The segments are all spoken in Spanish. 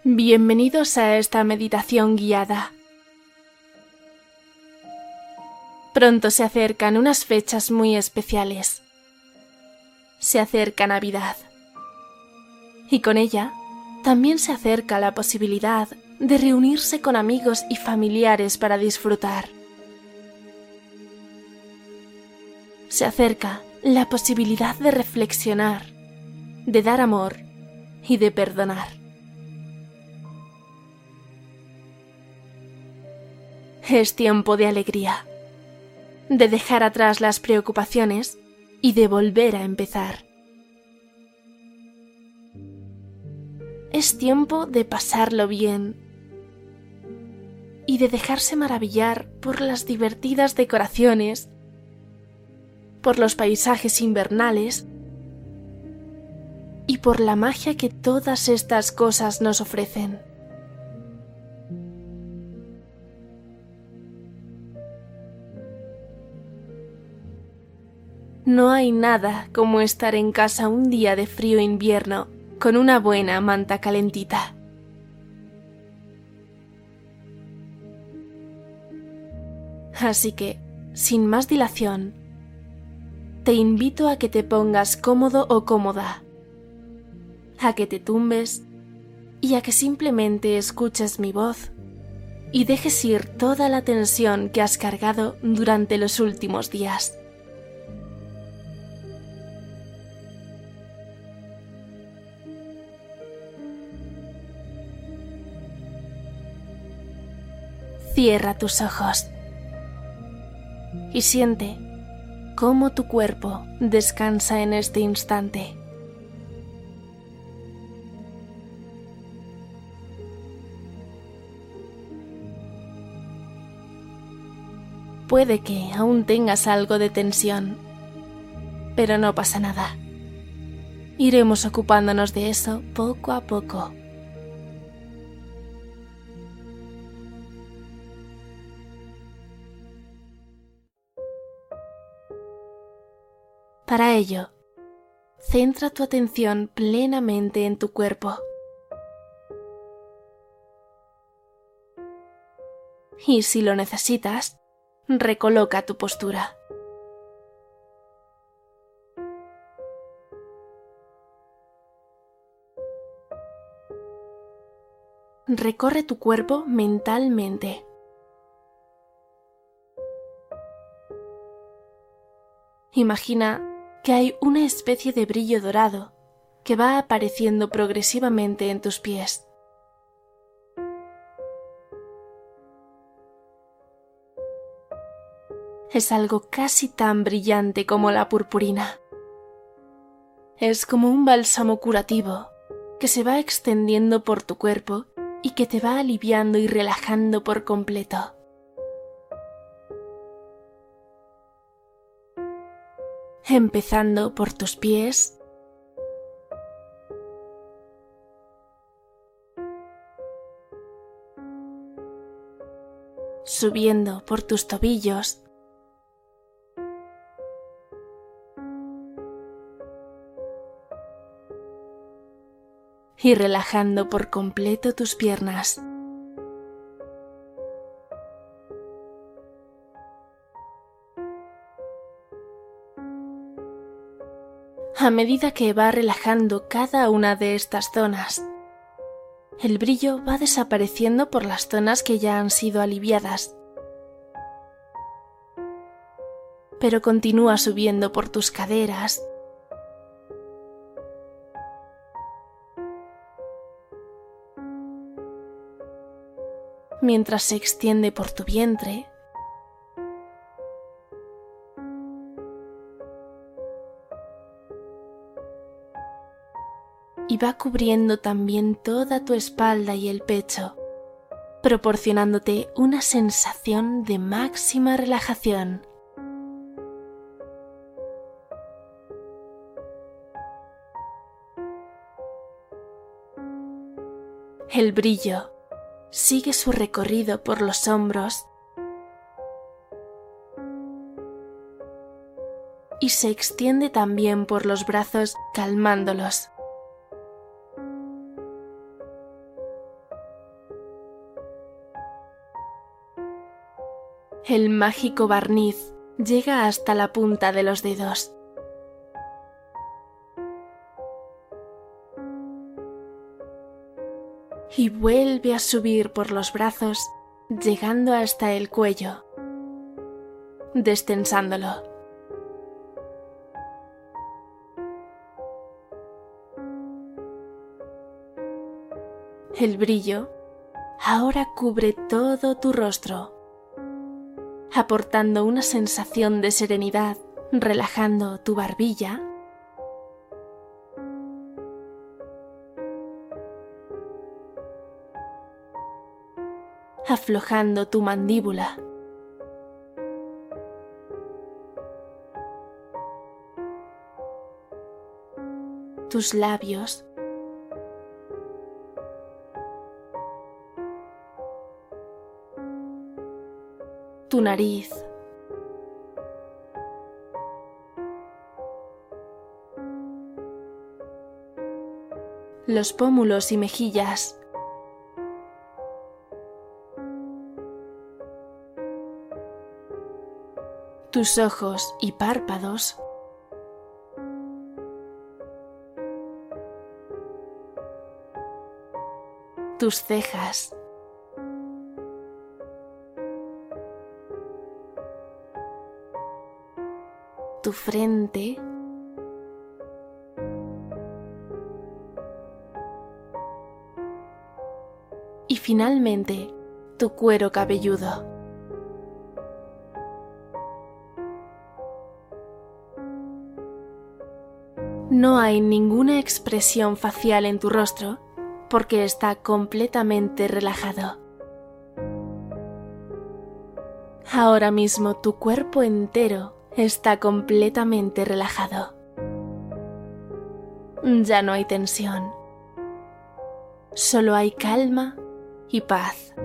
Bienvenidos a esta meditación guiada. Pronto se acercan unas fechas muy especiales. Se acerca Navidad. Y con ella también se acerca la posibilidad de reunirse con amigos y familiares para disfrutar. Se acerca la posibilidad de reflexionar, de dar amor y de perdonar. Es tiempo de alegría, de dejar atrás las preocupaciones y de volver a empezar. Es tiempo de pasarlo bien y de dejarse maravillar por las divertidas decoraciones, por los paisajes invernales y por la magia que todas estas cosas nos ofrecen. No hay nada como estar en casa un día de frío invierno con una buena manta calentita. Así que, sin más dilación, te invito a que te pongas cómodo o cómoda, a que te tumbes y a que simplemente escuches mi voz y dejes ir toda la tensión que has cargado durante los últimos días. Cierra tus ojos y siente cómo tu cuerpo descansa en este instante. Puede que aún tengas algo de tensión, pero no pasa nada. Iremos ocupándonos de eso poco a poco. Para ello, centra tu atención plenamente en tu cuerpo. Y si lo necesitas, recoloca tu postura. Recorre tu cuerpo mentalmente. Imagina que hay una especie de brillo dorado que va apareciendo progresivamente en tus pies. Es algo casi tan brillante como la purpurina. Es como un bálsamo curativo que se va extendiendo por tu cuerpo y que te va aliviando y relajando por completo. Empezando por tus pies, subiendo por tus tobillos, y relajando por completo tus piernas. A medida que va relajando cada una de estas zonas, el brillo va desapareciendo por las zonas que ya han sido aliviadas, pero continúa subiendo por tus caderas, mientras se extiende por tu vientre, y va cubriendo también toda tu espalda y el pecho, proporcionándote una sensación de máxima relajación. El brillo sigue su recorrido por los hombros y se extiende también por los brazos calmándolos. El mágico barniz llega hasta la punta de los dedos. Y vuelve a subir por los brazos, llegando hasta el cuello, destensándolo. El brillo ahora cubre todo tu rostro, aportando una sensación de serenidad, relajando tu barbilla, aflojando tu mandíbula, tus labios, tu nariz, los pómulos y mejillas, tus ojos y párpados, tus cejas, tu frente, y finalmente tu cuero cabelludo. No hay ninguna expresión facial en tu rostro porque está completamente relajado. Ahora mismo tu cuerpo entero está completamente relajado. Ya no hay tensión. Solo hay calma y paz.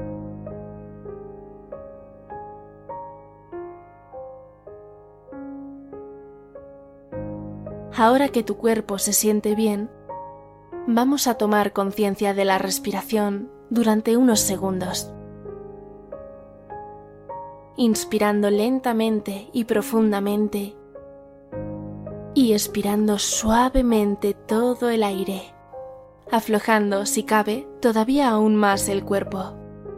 Ahora que tu cuerpo se siente bien, vamos a tomar conciencia de la respiración durante unos segundos. Inspirando lentamente y profundamente y expirando suavemente todo el aire, aflojando, si cabe, todavía aún más el cuerpo.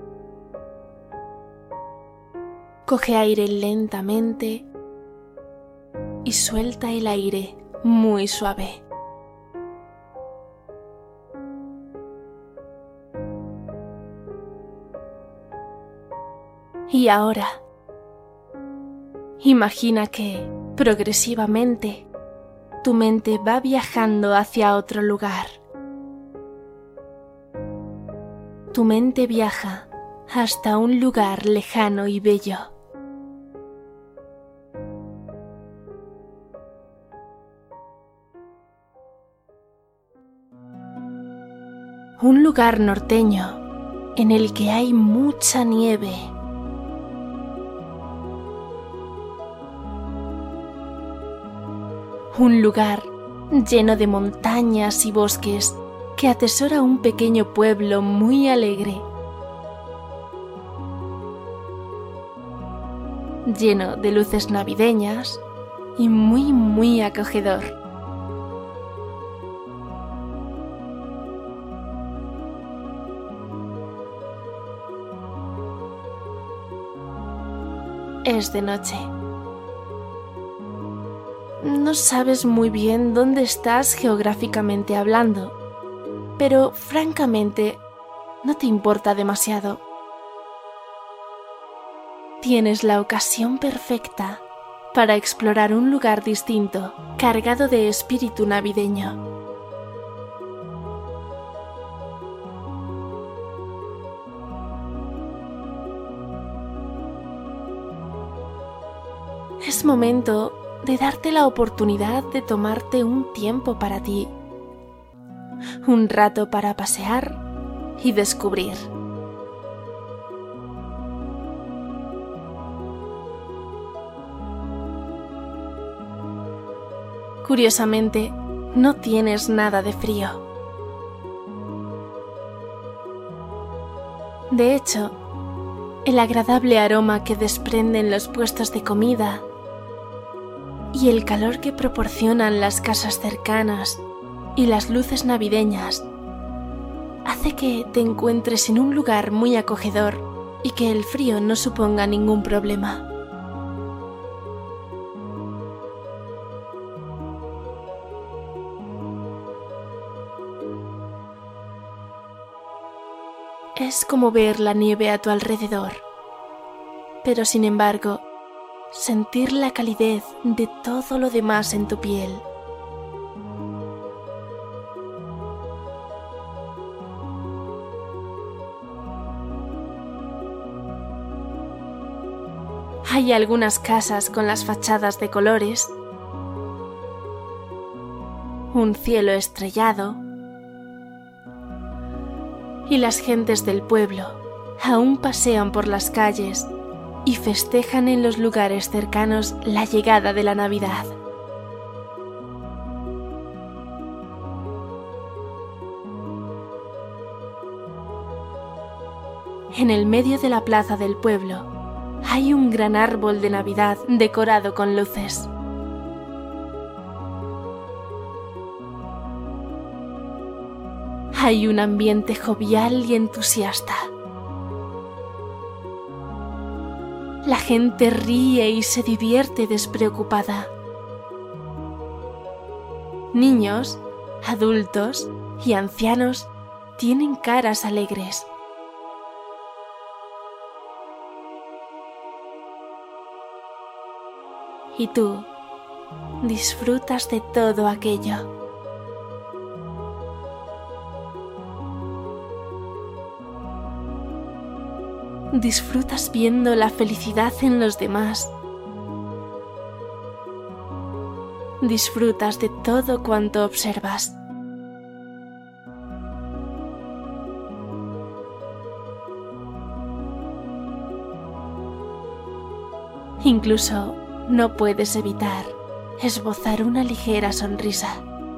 Coge aire lentamente y suelta el aire muy suave. Y ahora, imagina que, progresivamente, tu mente va viajando hacia otro lugar. Tu mente viaja hasta un lugar lejano y bello. Un lugar norteño en el que hay mucha nieve. Un lugar lleno de montañas y bosques que atesora un pequeño pueblo muy alegre, lleno de luces navideñas y muy acogedor. Es de noche. No sabes muy bien dónde estás geográficamente hablando, pero francamente no te importa demasiado. Tienes la ocasión perfecta para explorar un lugar distinto, cargado de espíritu navideño. Es momento de darte la oportunidad de tomarte un tiempo para ti, un rato para pasear y descubrir. Curiosamente, no tienes nada de frío. De hecho, el agradable aroma que desprenden los puestos de comida y el calor que proporcionan las casas cercanas y las luces navideñas hace que te encuentres en un lugar muy acogedor y que el frío no suponga ningún problema. Es como ver la nieve a tu alrededor, pero sin embargo, sentir la calidez de todo lo demás en tu piel. Hay algunas casas con las fachadas de colores, un cielo estrellado, y las gentes del pueblo aún pasean por las calles y festejan en los lugares cercanos la llegada de la Navidad. En el medio de la plaza del pueblo hay un gran árbol de Navidad decorado con luces. Hay un ambiente jovial y entusiasta. La gente ríe y se divierte despreocupada. Niños, adultos y ancianos tienen caras alegres. Y tú disfrutas de todo aquello. Disfrutas viendo la felicidad en los demás. Disfrutas de todo cuanto observas. Incluso no puedes evitar esbozar una ligera sonrisa.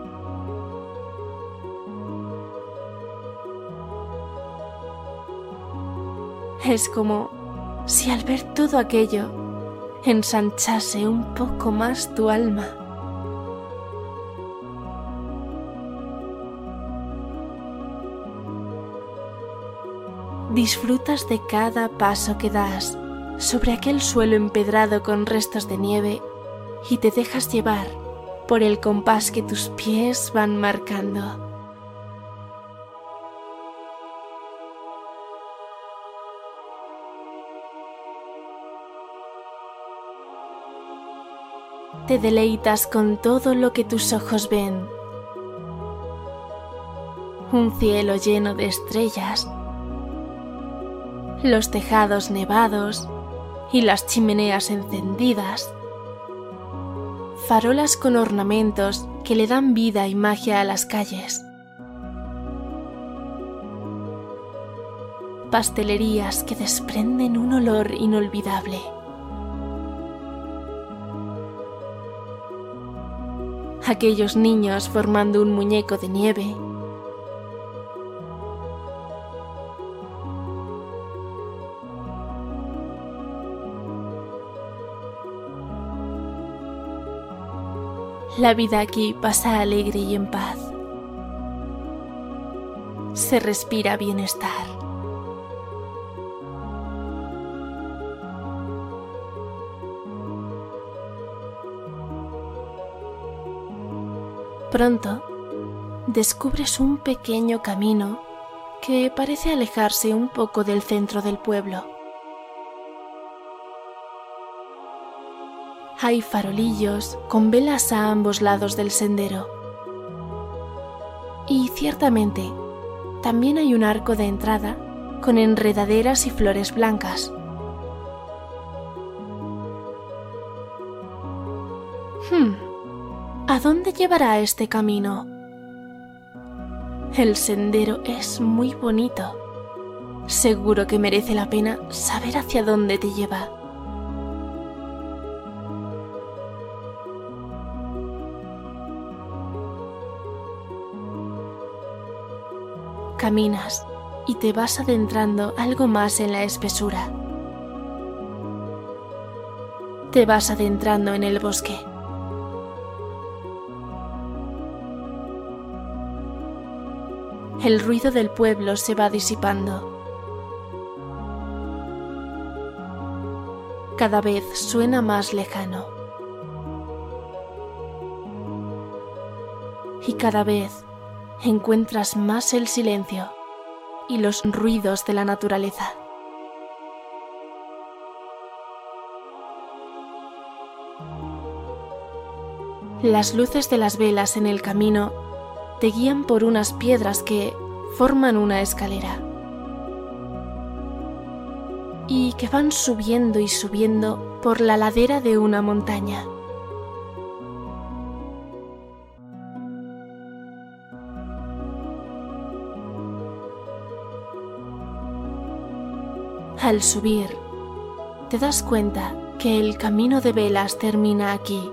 Es como si al ver todo aquello ensanchase un poco más tu alma. Disfrutas de cada paso que das sobre aquel suelo empedrado con restos de nieve y te dejas llevar por el compás que tus pies van marcando. Te deleitas con todo lo que tus ojos ven. Un cielo lleno de estrellas, los tejados nevados y las chimeneas encendidas, farolas con ornamentos que le dan vida y magia a las calles, pastelerías que desprenden un olor inolvidable. Aquellos niños formando un muñeco de nieve, la vida aquí pasa alegre y en paz. Se respira bienestar. Pronto, descubres un pequeño camino que parece alejarse un poco del centro del pueblo. Hay farolillos con velas a ambos lados del sendero. Y ciertamente, también hay un arco de entrada con enredaderas y flores blancas. ¿A dónde llevará este camino? El sendero es muy bonito. Seguro que merece la pena saber hacia dónde te lleva. Caminas y te vas adentrando algo más en la espesura. te vas adentrando en el bosque. El ruido del pueblo se va disipando. Cada vez suena más lejano. Y cada vez encuentras más el silencio y los ruidos de la naturaleza. Las luces de las velas en el camino te guían por unas piedras que forman una escalera y que van subiendo y subiendo por la ladera de una montaña. Al subir, te das cuenta que el camino de velas termina aquí,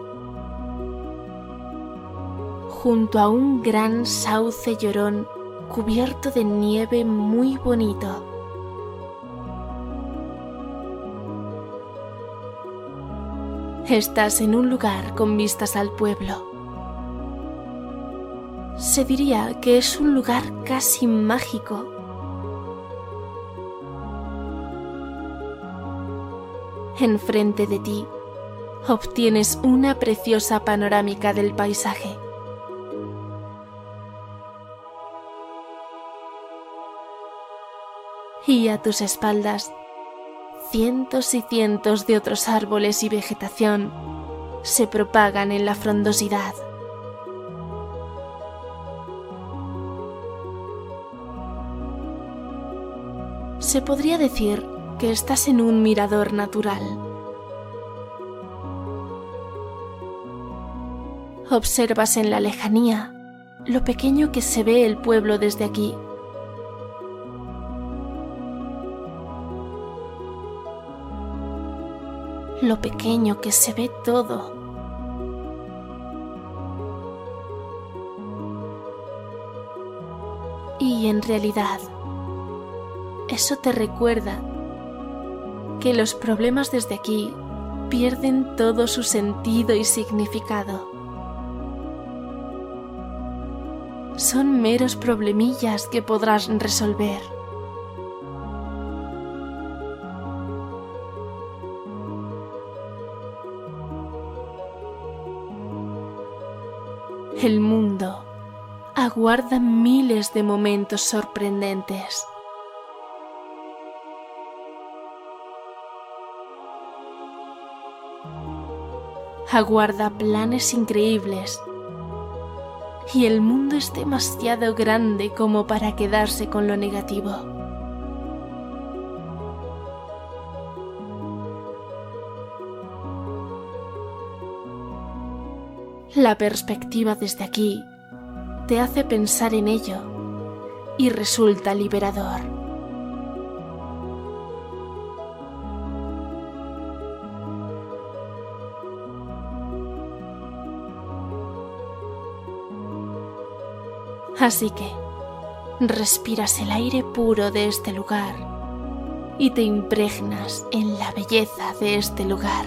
junto a un gran sauce llorón cubierto de nieve muy bonito. Estás en un lugar con vistas al pueblo. Se diría que es un lugar casi mágico. Enfrente de ti obtienes una preciosa panorámica del paisaje. Y a tus espaldas, cientos y cientos de otros árboles y vegetación se propagan en la frondosidad. Se podría decir que estás en un mirador natural. Observas en la lejanía lo pequeño que se ve el pueblo desde aquí. Lo pequeño que se ve todo. Y en realidad, eso te recuerda que los problemas desde aquí pierden todo su sentido y significado. Son meros problemillas que podrás resolver. El mundo aguarda miles de momentos sorprendentes. Aguarda planes increíbles. Y el mundo es demasiado grande como para quedarse con lo negativo. La perspectiva desde aquí te hace pensar en ello y resulta liberador. Así que respiras el aire puro de este lugar y te impregnas en la belleza de este lugar.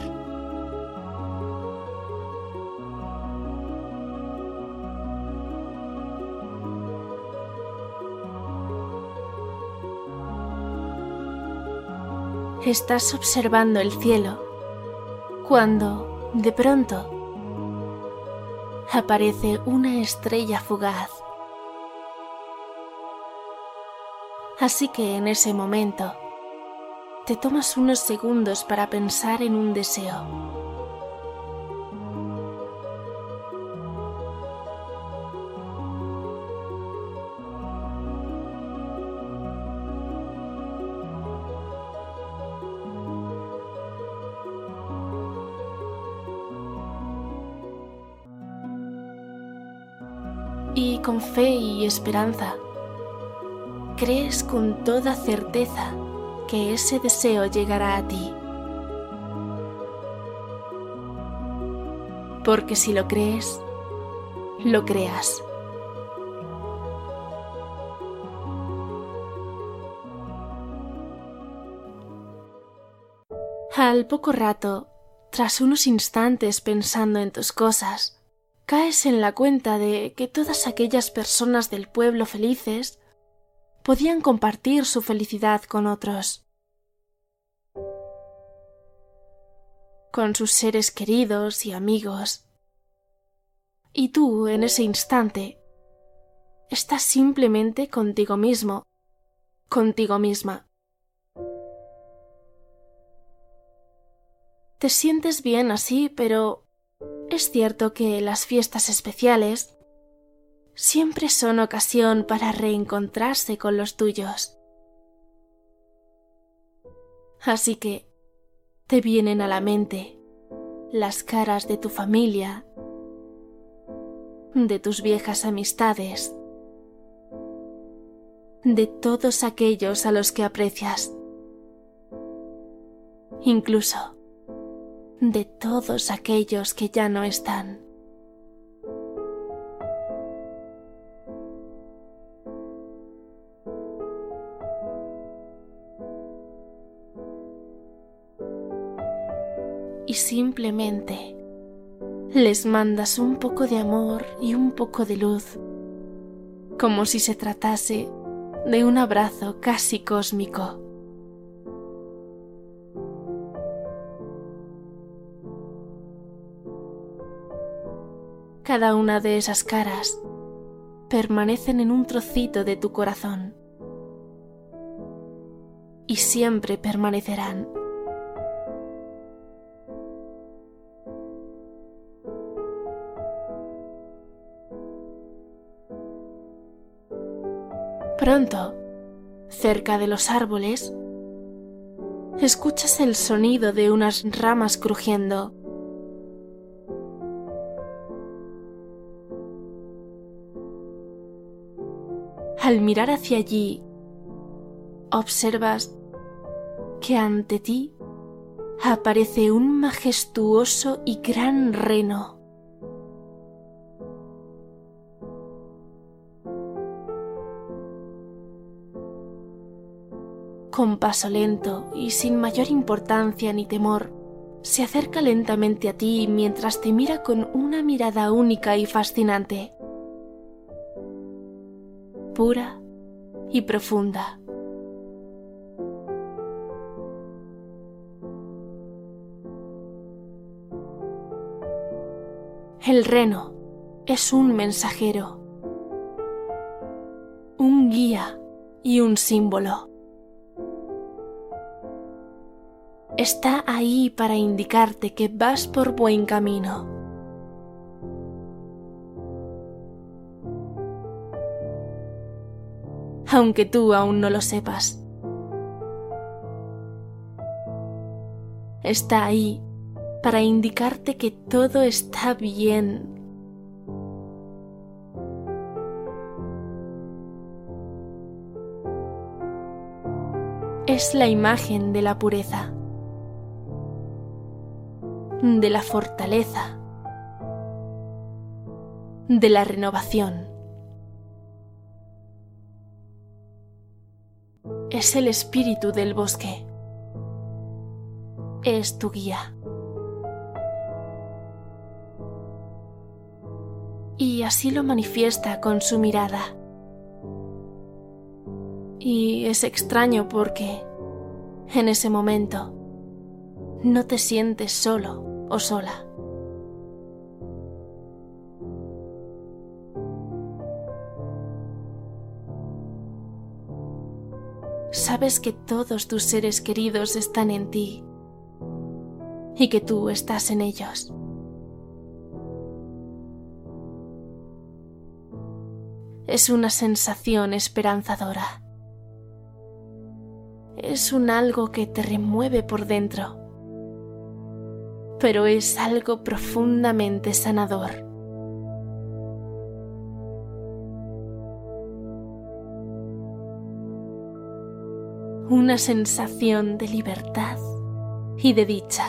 Estás observando el cielo cuando, de pronto, aparece una estrella fugaz. Así que en ese momento te tomas unos segundos para pensar en un deseo. Y con fe y esperanza, crees con toda certeza que ese deseo llegará a ti. Porque si lo crees, lo creas. Al poco rato, tras unos instantes pensando en tus cosas, caes en la cuenta de que todas aquellas personas del pueblo felices podían compartir su felicidad con otros, con sus seres queridos y amigos. Y tú, en ese instante, estás simplemente contigo mismo, contigo misma. Te sientes bien así, pero es cierto que las fiestas especiales siempre son ocasión para reencontrarse con los tuyos. Así que te vienen a la mente las caras de tu familia, de tus viejas amistades, de todos aquellos a los que aprecias, incluso de todos aquellos que ya no están. Y simplemente les mandas un poco de amor y un poco de luz, como si se tratase de un abrazo casi cósmico. Cada una de esas caras permanecen en un trocito de tu corazón y siempre permanecerán. Pronto, cerca de los árboles, escuchas el sonido de unas ramas crujiendo. Al mirar hacia allí, observas que ante ti aparece un majestuoso y gran reno. Con paso lento y sin mayor importancia ni temor, se acerca lentamente a ti mientras te mira con una mirada única y fascinante, pura y profunda. El reno es un mensajero, un guía y un símbolo. Está ahí para indicarte que vas por buen camino. Aunque tú aún no lo sepas. Está ahí para indicarte que todo está bien. Es la imagen de la pureza, de la fortaleza, de la renovación. Es el espíritu del bosque. Es tu guía. Y así lo manifiesta con su mirada. Y es extraño porque, en ese momento, no te sientes solo o sola. Sabes que todos tus seres queridos están en ti y que tú estás en ellos. Es una sensación esperanzadora. Es un algo que te remueve por dentro, pero es algo profundamente sanador. Una sensación de libertad y de dicha.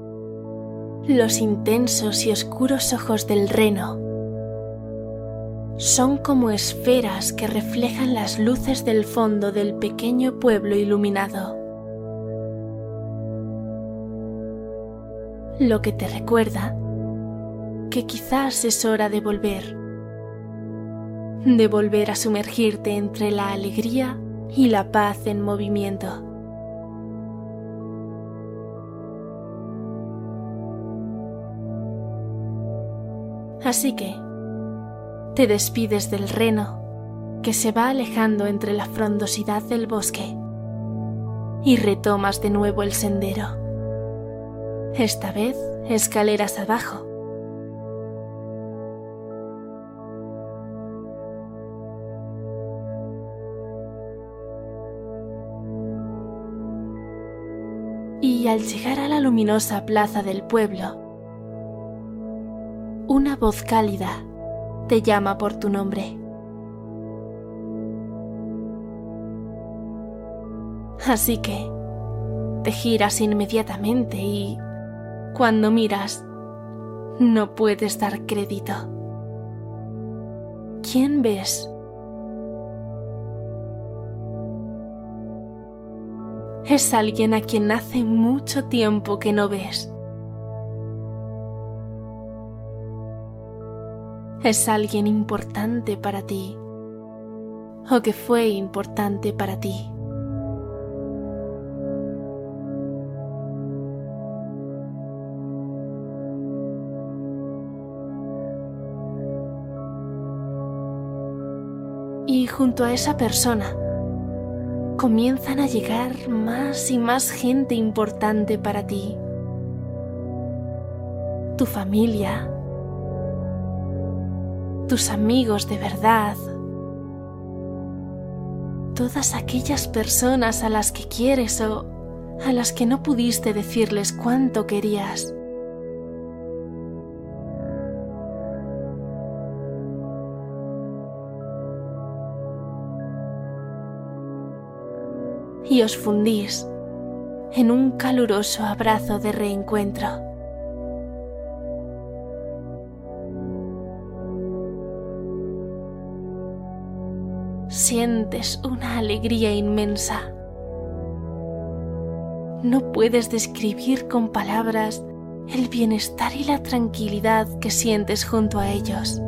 Los intensos y oscuros ojos del reno son como esferas que reflejan las luces del fondo del pequeño pueblo iluminado. Lo que te recuerda que quizás es hora de volver a sumergirte entre la alegría y la paz en movimiento. Así que te despides del reno que se va alejando entre la frondosidad del bosque y retomas de nuevo el sendero, esta vez escaleras abajo. Y al llegar a la luminosa plaza del pueblo, una voz cálida te llama por tu nombre. Así que te giras inmediatamente y, cuando miras, no puedes dar crédito. ¿Quién ves? Es alguien a quien hace mucho tiempo que no ves. Es alguien importante para ti, o que fue importante para ti. Y junto a esa persona comienzan a llegar más y más gente importante para ti. Tu familia, tus amigos de verdad, todas aquellas personas a las que quieres o a las que no pudiste decirles cuánto querías. Y os fundís en un caluroso abrazo de reencuentro. Sientes una alegría inmensa. No puedes describir con palabras el bienestar y la tranquilidad que sientes junto a ellos.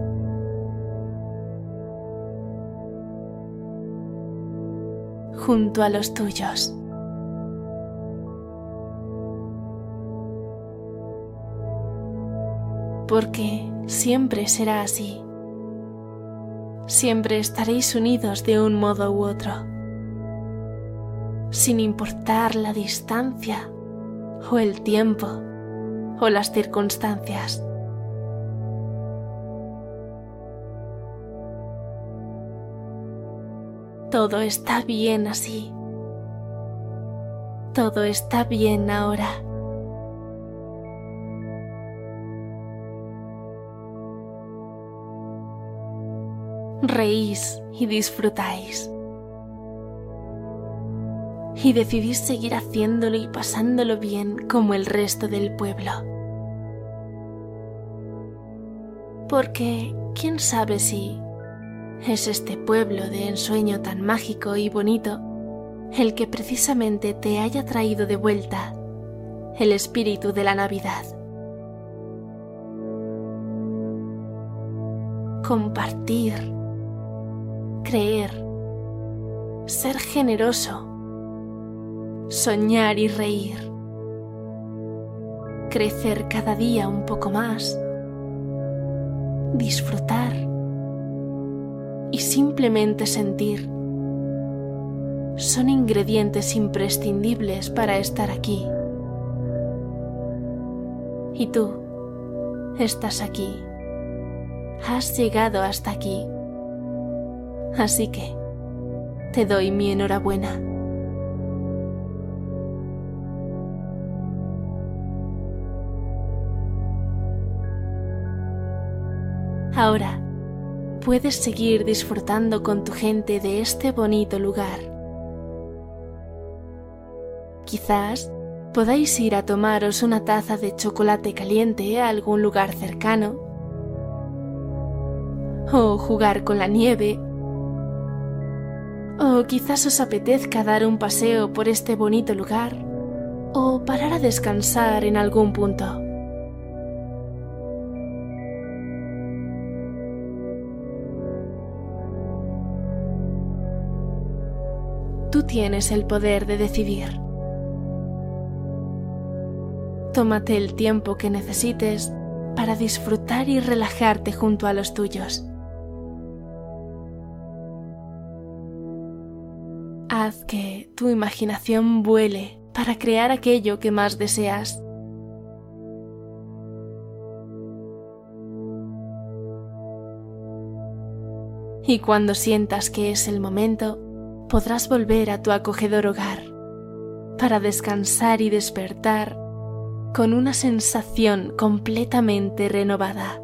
Junto a los tuyos. Porque siempre será así. Siempre estaréis unidos de un modo u otro, sin importar la distancia, o el tiempo, o las circunstancias. Todo está bien así. Todo está bien ahora. Reís y disfrutáis. Y decidís seguir haciéndolo y pasándolo bien como el resto del pueblo. Porque, ¿quién sabe si es este pueblo de ensueño tan mágico y bonito el que precisamente te haya traído de vuelta el espíritu de la Navidad? Compartir, creer, ser generoso, soñar y reír, crecer cada día un poco más, disfrutar y simplemente sentir son ingredientes imprescindibles para estar aquí. Y tú estás aquí, has llegado hasta aquí, así que te doy mi enhorabuena. Ahora puedes seguir disfrutando con tu gente de este bonito lugar. Quizás podáis ir a tomaros una taza de chocolate caliente a algún lugar cercano, o jugar con la nieve, o quizás os apetezca dar un paseo por este bonito lugar o parar a descansar en algún punto. Tú tienes el poder de decidir. Tómate el tiempo que necesites para disfrutar y relajarte junto a los tuyos. Haz que tu imaginación vuele para crear aquello que más deseas. Y cuando sientas que es el momento, podrás volver a tu acogedor hogar para descansar y despertar con una sensación completamente renovada.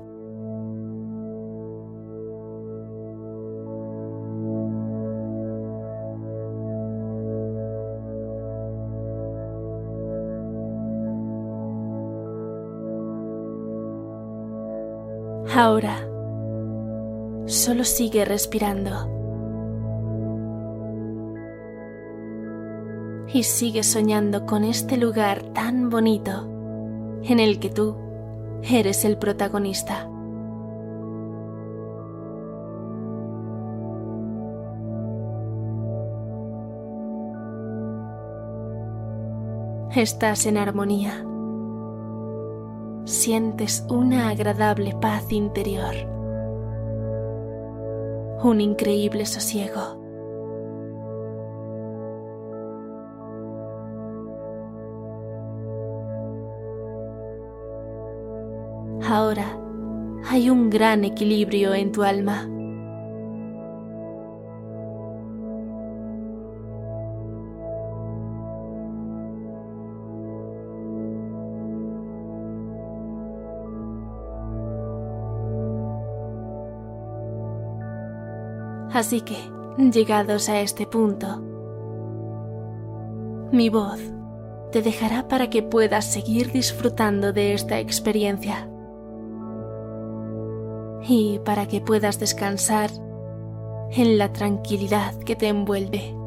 Ahora, solo sigue respirando y sigue soñando con este lugar tan bonito en el que tú eres el protagonista. Estás en armonía. Sientes una agradable paz interior, un increíble sosiego. Ahora hay un gran equilibrio en tu alma. Así que, llegados a este punto, mi voz te dejará para que puedas seguir disfrutando de esta experiencia y para que puedas descansar en la tranquilidad que te envuelve.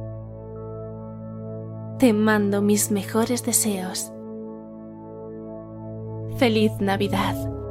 Te mando mis mejores deseos. ¡Feliz Navidad!